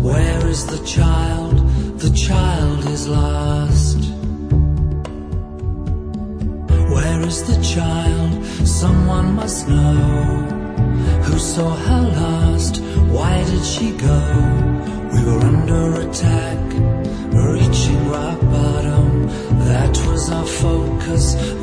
Where is the child? The child is lost. Where is the child? Someone must know. Who saw her last? Why did she go? We were under attack, reaching rock bottom. That was our focus,